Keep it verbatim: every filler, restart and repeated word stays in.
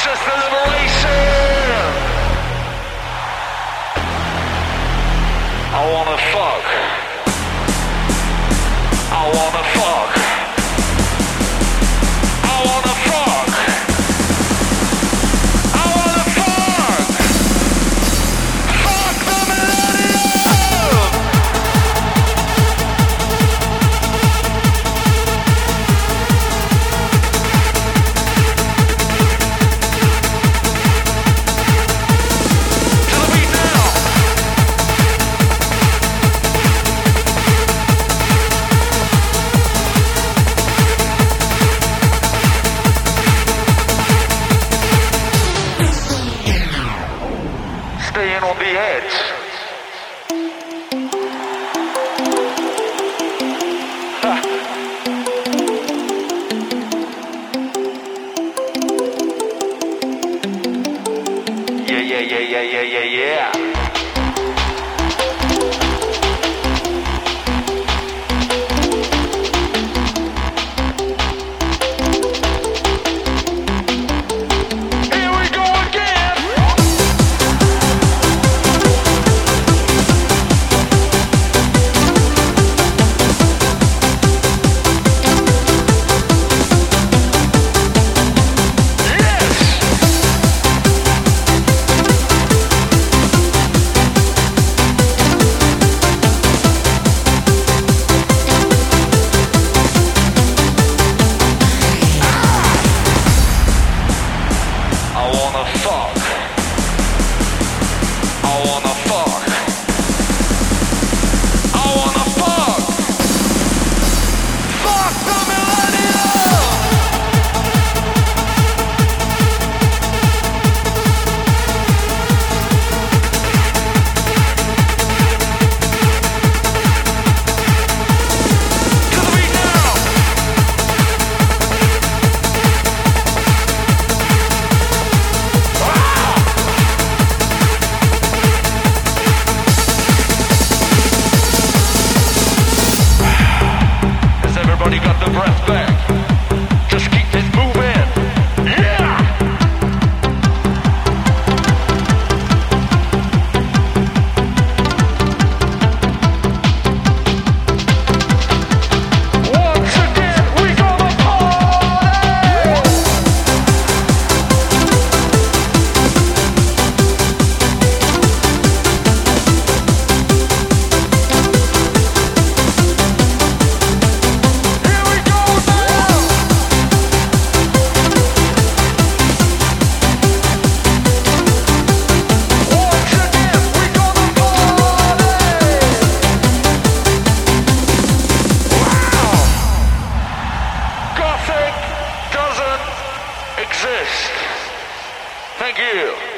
Just the liberation. I wanna fuck. I wanna fuck. I wanna fuck. I wanna fuck. Fuck the millennium. To the beat now. Staying on the edge. Ha. Yeah, yeah, yeah, yeah, yeah, yeah, yeah. Here we go again. I wanna fuck. I wanna fuck. I wanna fuck. Fuck the millennium. To the beat now. Has everybody got the breath back? Just keep this moving. Yeah! Once again, we gonna party! Here we go now! Once again, we gonna party! Wow! Gothic doesn't exist. Thank you.